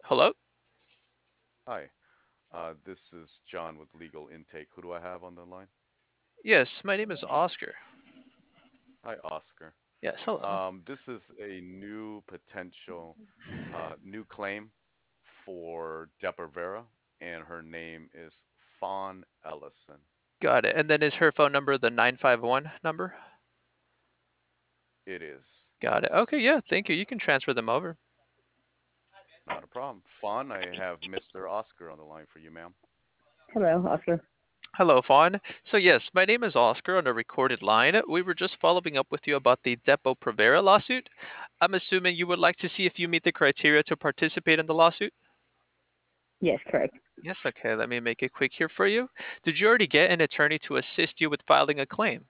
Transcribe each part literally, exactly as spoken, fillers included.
Hello? Hi, uh, this is John with Legal Intake. Who do I have on the line? Yes, my name is Oscar. Hi, Oscar. Yes, hello. Um, this is a new potential, uh, new claim for Depo-Vera, and her name is Fawn Ellison. Got it. And then is her phone number the nine five one number? It is Got it. Okay, yeah, thank you. You can transfer them over. not a problem. Fawn, I have Mister Oscar on the line for you, ma'am. Hello, Oscar. Hello, Fawn. So yes, my name is Oscar on a recorded line. We were just following up with you about the Depo Provera lawsuit. I'm assuming you would like to see if you meet the criteria to participate in the lawsuit? Yes, correct. Yes, okay, let me make it quick here for you. Did you already get an attorney to assist you with filing a claim?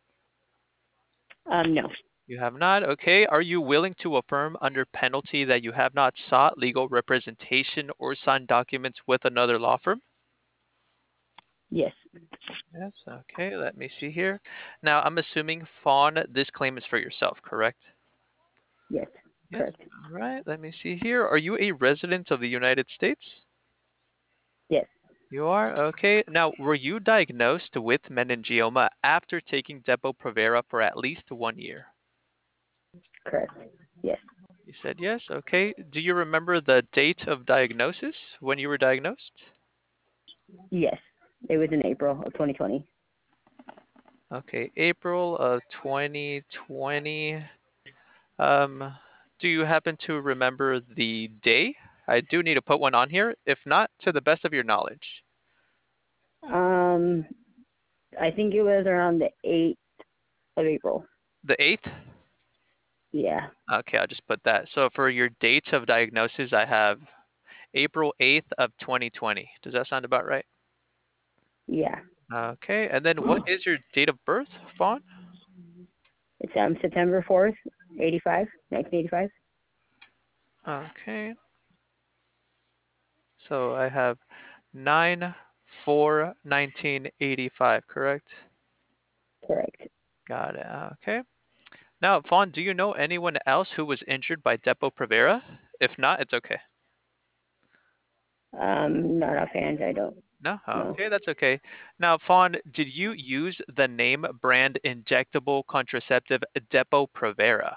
Um, no. You have not? Okay. Are you willing to affirm under penalty that you have not sought legal representation or signed documents with another law firm? Yes. Yes. Okay. Let me see here. Now, I'm assuming, Fawn, this claim is for yourself, correct? Yes, Yes. correct. All right. Let me see here. Are you a resident of the United States? Yes, You are? Okay. Now, were you diagnosed with meningioma after taking Depo-Provera for at least one year? correct. Yes. You said yes. Okay. Do you remember the date of diagnosis when you were diagnosed? Yes. It was in April of twenty twenty. Okay, April of twenty twenty. Um, do you happen to remember the day? I do need to put one on here. If not, to the best of your knowledge. Um, I think it was around the eighth of April. The eighth? Yeah. Okay, I'll just put that. So for your date of diagnosis, I have April eighth of twenty twenty. Does that sound about right? Yeah. Okay, and then what is your date of birth, Fawn? It's um September fourth, eighty five, nineteen eighty five. Okay, so I have nine four nineteen eighty five. Correct? Correct. Got it. Okay. Now, Fawn, do you know anyone else who was injured by Depo-Provera? If not, it's okay. Um, not offhand, I don't No? know. Okay, that's okay. Now, Fawn, did you use the name brand injectable contraceptive Depo-Provera?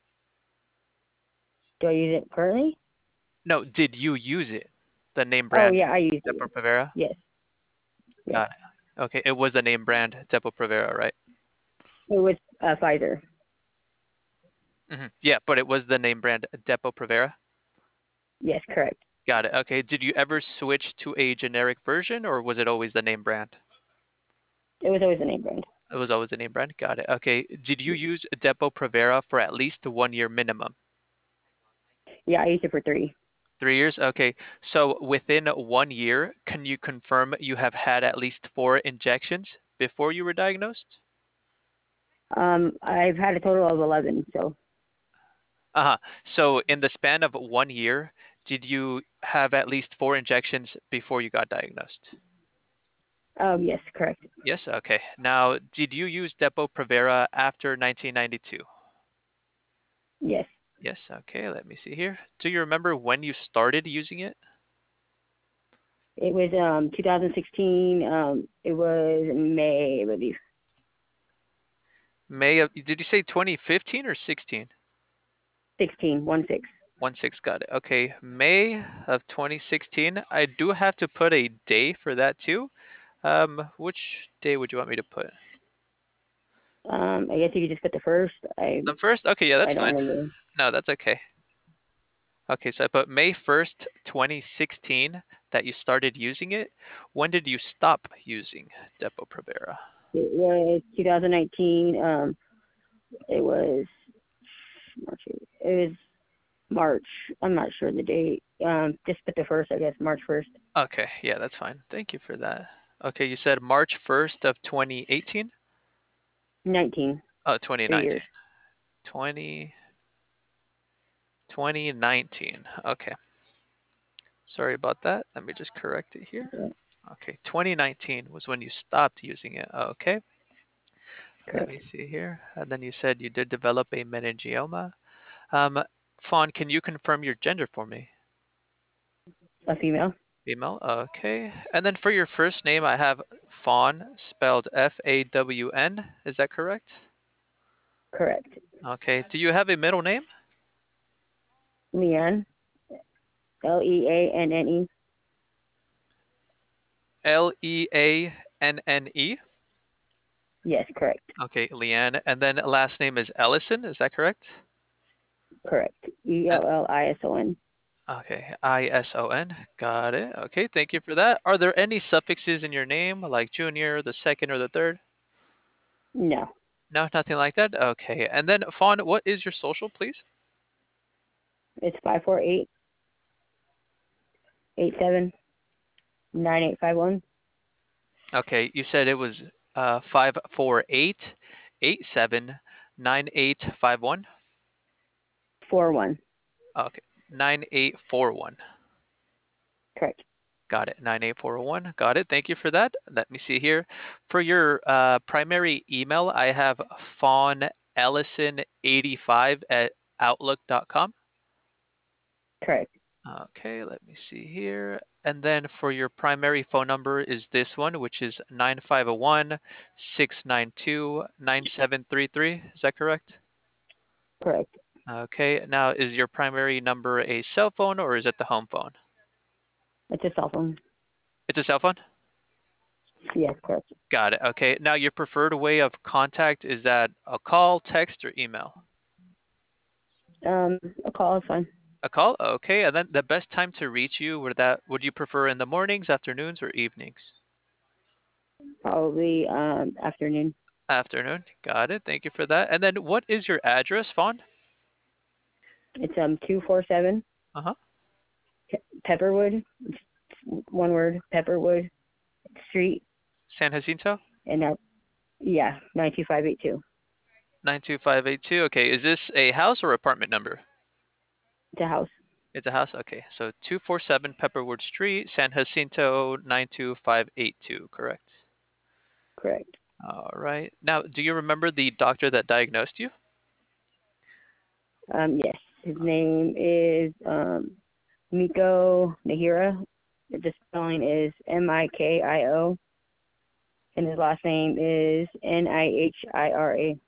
Do I use it currently? No, did you use it? The name Oh brand yeah, I used it. Depo-Provera? Yes. Yes. Got it. Okay, it was the name brand Depo-Provera, right? It was uh, Pfizer. Hmm. Yeah, but it was the name brand Depo-Provera? Yes, correct. Got it. Okay, did you ever switch to a generic version or was it always the name brand? It was always the name brand. It was always the name brand. Got it. Okay. Did you use Depo-Provera for at least one year minimum? Yeah, I used it for three. Three years? Okay. So within one year, can you confirm you have had at least four injections before you were diagnosed? Um, I've had a total of eleven. So Uh-huh. So in the span of one year, did you have at least four injections before you got diagnosed? um, yes, correct. Yes. Okay. Now, did you use Depo-Provera after nineteen ninety-two? Yes. Yes. Okay. Let me see here. Do you remember when you started using it? It was um two thousand sixteen. Um, it was May, I believe. May of, did you say twenty fifteen or sixteen? Sixteen, one six. One six, got it. Okay, May of twenty sixteen. I do have to put a day for that too. Um, which day would you want me to put? Um, I guess you could just put the first. I The first? Okay, yeah, that's I don't fine. remember. No, that's okay. Okay, so I put May first, twenty sixteen that you started using it. When did you stop using Depo-Provera? It was two thousand nineteen. Um, it was March. It was March. I'm not sure the date. Um, just put the first. I guess March first. Okay, yeah, that's fine. Thank you for that. Okay, you said March first of twenty eighteen? Nineteen. Oh, Three twenty nineteen. years. twenty, twenty nineteen. Okay. Sorry about that. Let me just correct it here. Yeah, Okay, twenty nineteen was when you stopped using it. Okay, let correct. me see here. And then you said you did develop a meningioma. Um, Fawn, can you confirm your gender for me? A female. Female. Okay. And then for your first name, I have Fawn, spelled F A W N. Is that correct? Correct. Okay. Do you have a middle name? Leanne. L E A N N E. L E A N N E. Yes, correct. Okay, Leanne. And then last name is Ellison. Is that correct? Correct. E And L L I S O N. okay, I S O N. Got it. Okay, thank you for that. Are there any suffixes in your name, like junior, the second, or the third? No. No, nothing like that. Okay. And then Fawn, what is your social, please? It's five four eight eight seven nine eight five one. Okay, you said it was uh five four eight eight seven nine eight five one. Four one. Okay, nine eight four one. Correct. Got it. nine eight four one. Got it. Thank you for that. Let me see here. For your uh, primary email, I have fawn ellison eighty-five at outlook dot com. Correct. Okay, let me see here. And then for your primary phone number is this one, which is nine five one six nine two nine seven three three. Is that correct? Correct. Okay, now is your primary number a cell phone or is it the home phone? It's a cell phone. It's a cell phone? Yes, correct. Got it. Okay, now your preferred way of contact, is that a call, text, or email? Um, a call is fine. A call? Okay, and then the best time to reach you, would that would you prefer in the mornings, afternoons, or evenings? Probably um afternoon. Afternoon. Got it. Thank you for that. And then what is your address, Fawn? It's um two four seven Uh-huh. Pepperwood. It's one word. Pepperwood Street. San Jacinto? And that yeah nine two five eight two. nine two five eight two. Okay, is this a house or apartment number? It's a house. It's a house? Okay, so two four seven Pepperwood Street, San Jacinto, nine two five eight two, correct? Correct. All right. Now, do you remember the doctor that diagnosed you? Um yes. His name is um Miko Nahira. The spelling is M I K I O. And his last name is N I H I R A.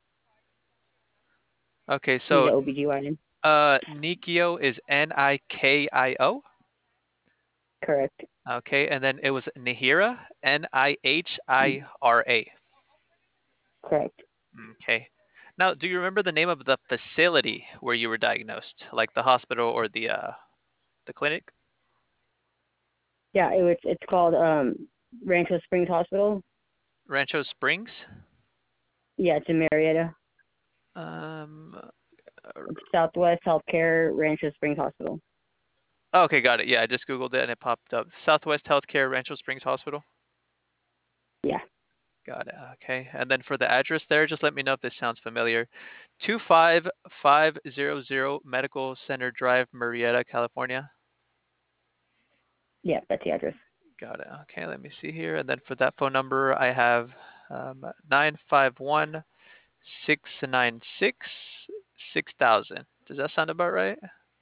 Okay, He's so an O B G Y N. uh, Nikio is N I K I O. Correct. Okay, and then it was Nihira, N I H I R A. Correct. Okay. Now, do you remember the name of the facility where you were diagnosed, like the hospital or the uh, the clinic? Yeah, it was. It's called um Rancho Springs Hospital. Rancho Springs. Yeah, it's in Marietta. Um. uh, It's Southwest Healthcare Rancho Springs Hospital. Okay, got it. Yeah, I just googled it and it popped up. Southwest Healthcare, Rancho Springs Hospital. Yeah. Got it. Okay. And then for the address there, just let me know if this sounds familiar. two five five zero zero Medical Center Drive, Marietta, California. Yeah, that's the address. Got it. Okay, let me see here. And then for that phone number, I have um, nine five one six nine six six thousand. Does that sound about right?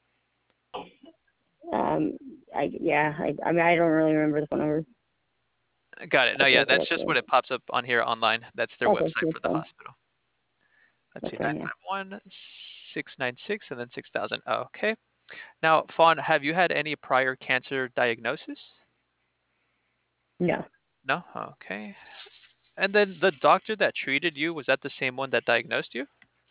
Um, I yeah, I I mean I don't really remember the phone number. Got it. No, I yeah, feel like that's that's just right. what it pops up on here online. That's their Okay, website that's for the fine. hospital. Let's That's see, fine. Yeah. nine five one six nine six and then six thousand. Okay. Now, Fawn, have you had any prior cancer diagnosis? No. No? Okay. And then the doctor that treated you, was that the same one that diagnosed you?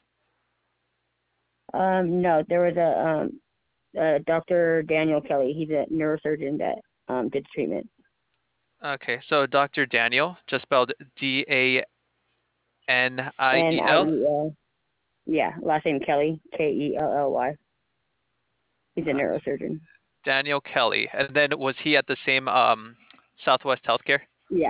Um, no. There was a um, uh, Doctor Daniel Kelly. He's a neurosurgeon that um did the treatment. Okay, so Doctor Daniel, just spelled D A N I N E I L? E L. Yeah, last name Kelly. K E L L Y. He's a Okay. neurosurgeon. Daniel Kelly. And then was he at the same um, Southwest Healthcare? Yeah.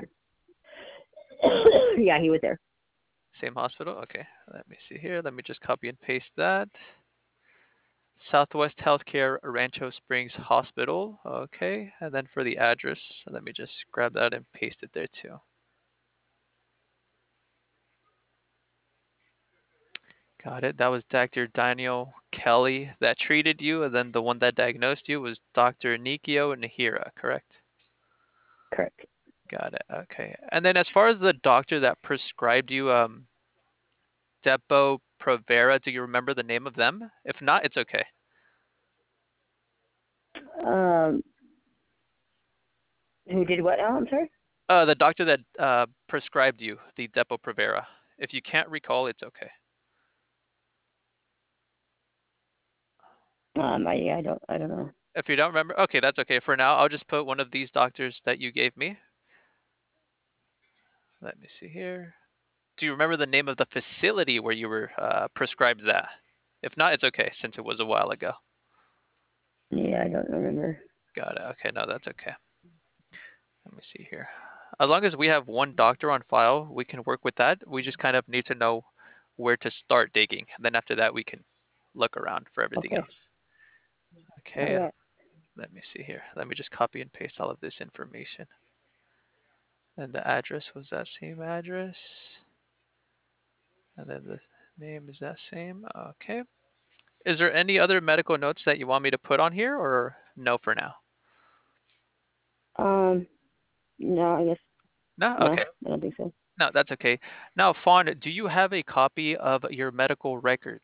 Yeah, he was there. Same hospital? Okay. Let me see here. Let me just copy and paste that. Southwest Healthcare, Rancho Springs Hospital. Okay. And then for the address, let me just grab that and paste it there too. Got it. That was Doctor Daniel Kelly that treated you, and then the one that diagnosed you was Doctor Nikio Nahira, correct? Correct. Got it. Okay. And then as far as the doctor that prescribed you um Depo Provera, do you remember the name of them? If not, it's okay. Um, who did what now? I'm sorry. Uh, the doctor that uh prescribed you the Depo Provera. If you can't recall, it's okay. Um, I yeah, I don't I don't know. If you don't remember, okay, that's okay. For now, I'll just put one of these doctors that you gave me. Let me see here. Do you remember the name of the facility where you were uh, prescribed that? If not, it's okay since it was a while ago. Yeah, I don't remember. Got it. Okay, no, that's okay. Let me see here. As long as we have one doctor on file, we can work with that. We just kind of need to know where to start digging. And then after that, we can look around for everything Okay. else. Okay, All right. let me see here. Let me just copy and paste all of this information. And the address was that same address. And then the name is that same. Okay. Is there any other medical notes that you want me to put on here or no for now? Um, no, I guess No? no. Okay. I don't think so. No, that's okay. Now, Fawn, do you have a copy of your medical records?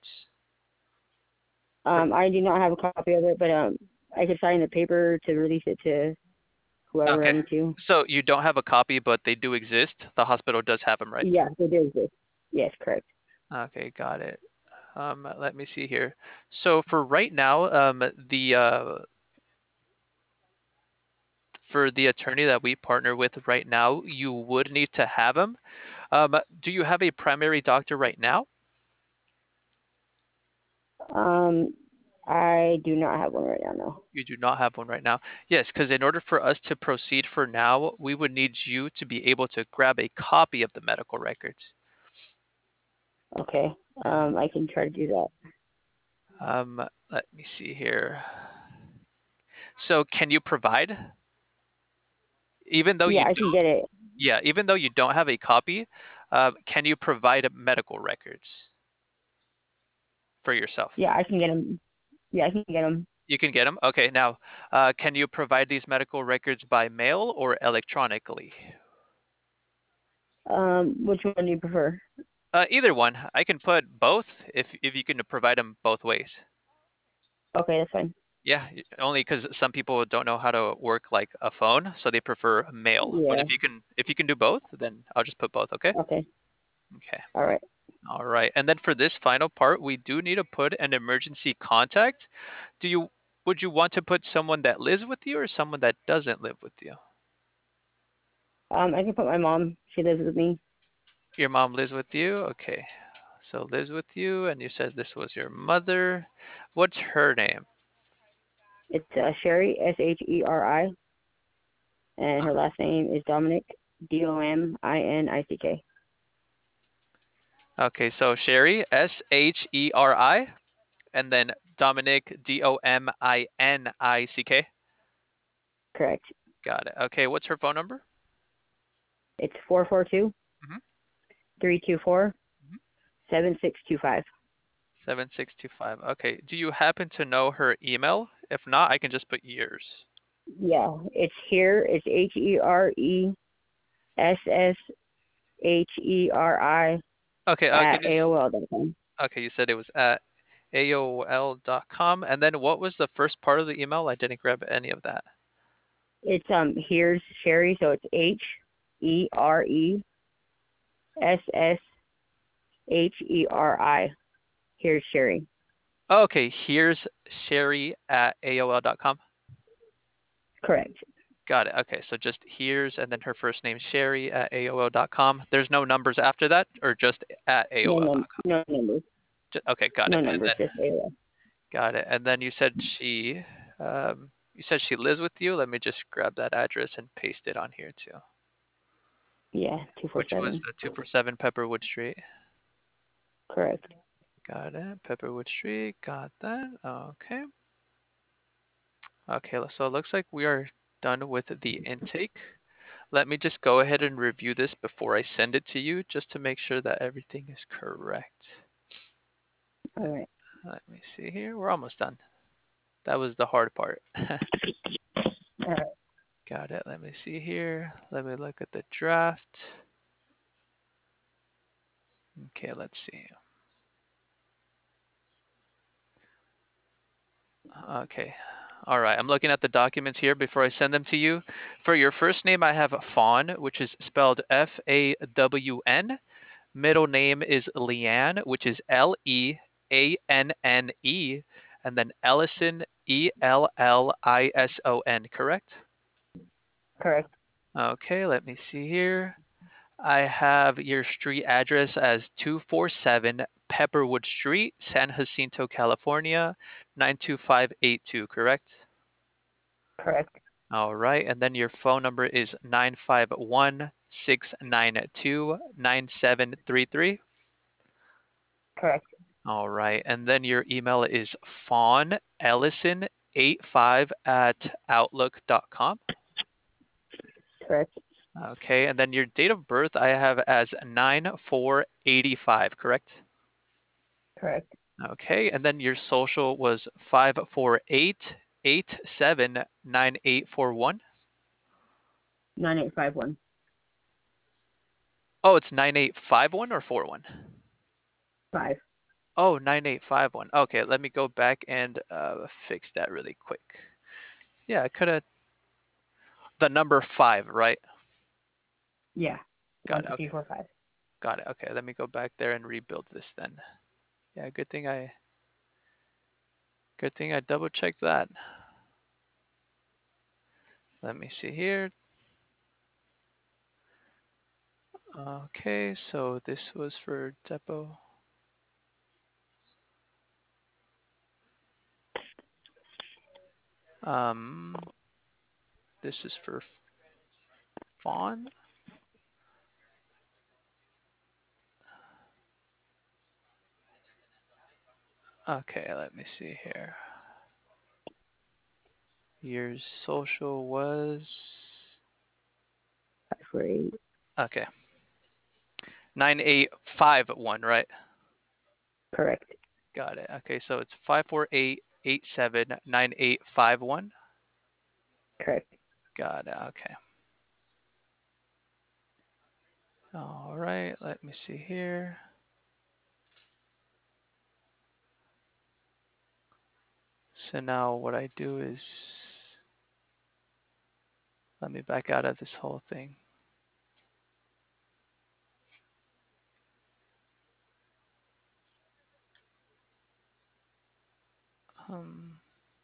For, Um, I do not have a copy of it, but um, I could sign the paper to release it to whoever I okay. need to. So you don't have a copy, but they do exist. The hospital does have them, right? Yeah, it is. This. Yes, correct. Okay, got it. Um, let me see here. So for right now, um, the uh, for the attorney that we partner with right now, you would need to have them. Um, do you have a primary doctor right now? Um, I do not have one right now. No. You do not have one right now. Yes, because in order for us to proceed for now, we would need you to be able to grab a copy of the medical records. Okay. Um, I can try to do that. Um, let me see here. So, can you provide, even though Yeah, you I can don't, get it. yeah, even though you don't have a copy, uh, can you provide medical records for yourself? Yeah, I can get them. Yeah, I can get them. You can get them. Okay. Now, uh, can you provide these medical records by mail or electronically? Um, which one do you prefer? Uh, either one. I can put both if if you can provide them both ways. Okay, that's fine. Yeah, y- only because some people don't know how to work like a phone, so they prefer mail. But Yeah. if you can if you can do both, then I'll just put both. Okay. Okay. Okay. All right. All right. And then for this final part, we do need to put an emergency contact. Do you would you want to put someone that lives with you or someone that doesn't live with you? Um, I can put my mom. She lives with me. Your mom lives with you? Okay. So lives with you and you said this was your mother. What's her name? It's uh, Sherry, S H E R I, and her last name is Dominic, D O M I N I C K. Okay, so Sherry, S H E R I, and then Dominic, D O M I N I C K. Correct. Got it. Okay, what's her phone number? It's four four two Mm-hmm. three two four Mm-hmm. seven six two five. seven six two five. Okay, do you happen to know her email? If not, I can just put yours. Yeah, it's here. It's H E R E S S H E R I Okay, uh, at can you, A O L dot com. okay, you said it was at A O L dot com, and then what was the first part of the email? I didn't grab any of that. It's um here's Sherry, so it's H E R E S S H E R I. Here's Sherry. Okay, here's Sherry at A O L dot com. Correct. Got it. Okay, so just here's and then her first name Sherry at A O L dot com. There's no numbers after that, or just at No A O L num dot com. no numbers. Ju- Okay, got No it. And numbers, then just A O L. got it. And then you said she, um, you said she lives with you. Let me just grab that address and paste it on here too. Yeah, two four Which was seven. the two four seven Pepperwood Street. Correct. Got it. Pepperwood Street. Got that. Okay. Okay. So it looks like we are done with the intake. Let me just go ahead and review this before I send it to you, just to make sure that everything is correct. All right. Let me see here. We're almost done. That was the hard part. All right. Got it. Let me see here. Let me look at the draft. Okay, let's see. Okay. All right. I'm looking at the documents here before I send them to you. For your first name, I have Fawn, which is spelled F A W N. Middle name is Leanne, which is L E A N N E. And then Ellison, E L L I S O N, correct? Correct. Okay, let me see here. I have your street address as two forty-seven Pepperwood Street, San Jacinto, California, nine two five eight two, correct? Correct. All right, and then your phone number is nine five one, six nine two, nine seven three three. Correct. All right, and then your email is fawn ellison eighty-five at outlook dot com. Correct. Okay, and then your date of birth I have as nine four eighty-five, correct? Correct. Okay, and then your social was five four eight, eight seven nine eight four one. Nine eight five one. Oh, it's nine eight five one or four one? Five. Oh, nine eight five one. Okay, let me go back and uh, fix that really quick. Yeah, I could have. The number five, right? Yeah. Got One it. two three Okay. four five. Got it. Okay, let me go back there and rebuild this then. Yeah, good thing I. Good thing I double checked that. Let me see here. Okay, so this was for depot. Um, this is for fawn. Okay, let me see here. Your social was Five four eight. okay. Nine eight five one, right? Correct. Got it. Okay, so it's five four eight eight seven nine eight five one. Correct. Got it. Okay. All right. Let me see here. So now what I do is let me back out of this whole thing. Um.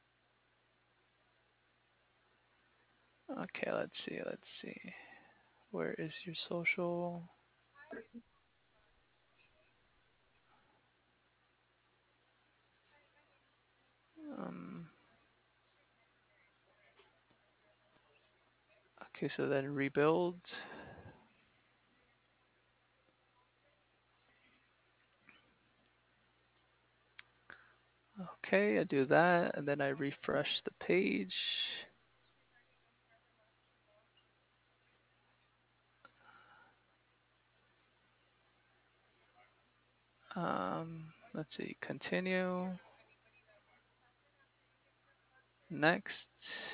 Okay. Let's see. Let's see. Where is your social? Um. Okay. So then rebuild. Okay, I do that, and then I refresh the page. Um, let's see, continue. Next.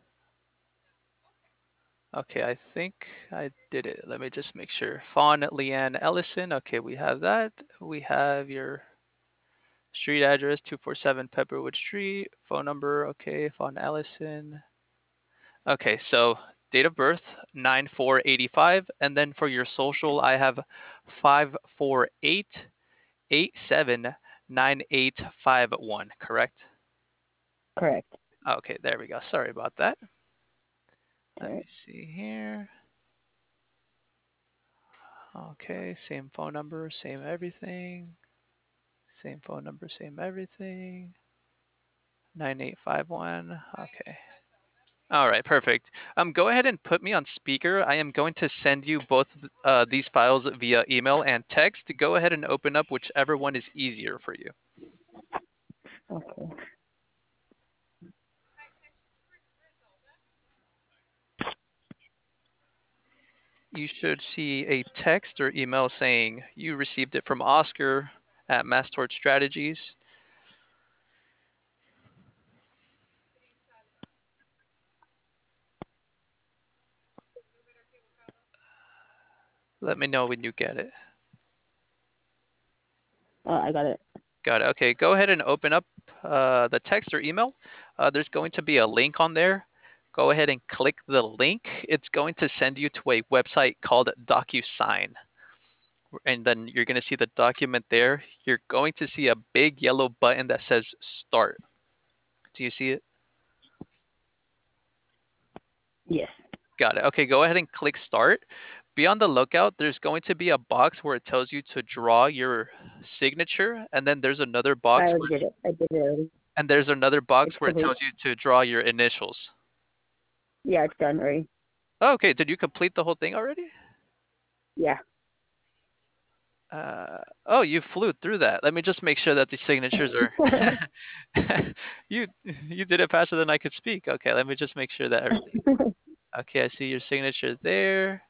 Okay, I think I did it. Let me just make sure. Fawn Leanne Ellison. Okay, we have that. We have your street address, two forty-seven Pepperwood Street. Phone number, okay, Fawn Ellison. Okay, so date of birth, nine four eighty-five. And then for your social, I have five four eight eight seven nine eight five one, correct? Correct. Okay, there we go. Sorry about that. All Let me right. see here. Okay, same phone number, same everything. Same phone number, same everything. nine eight five one. Okay. All right, perfect. Um, go ahead and put me on speaker. I am going to send you both uh, these files via email and text. Go ahead and open up whichever one is easier for you. Okay. You should see a text or email saying you received it from Oscar at Mastort Strategies. Let me know when you get it. Oh, I got it. Got it. Okay, go ahead and open up uh, the text or email. Uh, there's going to be a link on there. Go ahead and click the link. It's going to send you to a website called DocuSign. And then you're going to see the document there. You're going to see a big yellow button that says Start. Do you see it? Yes. Got it. Okay, go ahead and click Start. Be on the lookout. There's going to be a box where it tells you to draw your signature, and then there's another I box already where, did it. I did it already. and there's another It's box where it complete. tells you to draw your initials. Yeah, it's done already. Oh, okay, did you complete the whole thing already? Yeah. Uh, oh, you flew through that. Let me just make sure that the signatures are. you you did it faster than I could speak. Okay, let me just make sure that everything. Okay, I see your signature there.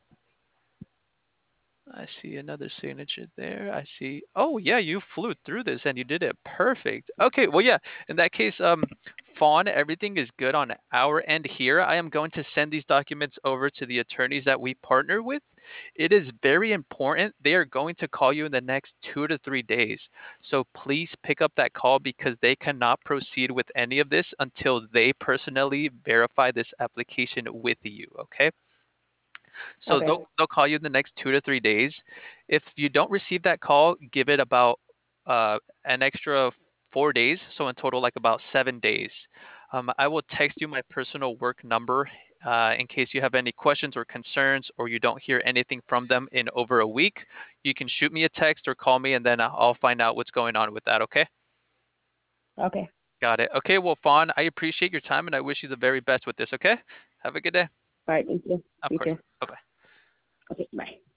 I see another signature there. I see. Oh yeah, you flew through this and you did it perfect. Okay, well yeah. In that case, um, Fawn, everything is good on our end here. I am going to send these documents over to the attorneys that we partner with. It is very important. They are going to call you in the next two to three days. So please pick up that call because they cannot proceed with any of this until they personally verify this application with you. Okay. So Okay. they'll they'll call you in the next two to three days. If you don't receive that call, give it about uh, an extra four days. So in total, like about seven days. Um, I will text you my personal work number uh, in case you have any questions or concerns, or you don't hear anything from them in over a week. You can shoot me a text or call me, and then I'll find out what's going on with that. Okay. Okay. Got it. Okay. Well, Fawn, I appreciate your time, and I wish you the very best with this. Okay. Have a good day. All right. Thank you. Of You course. too. Bye bye. Okay. Bye.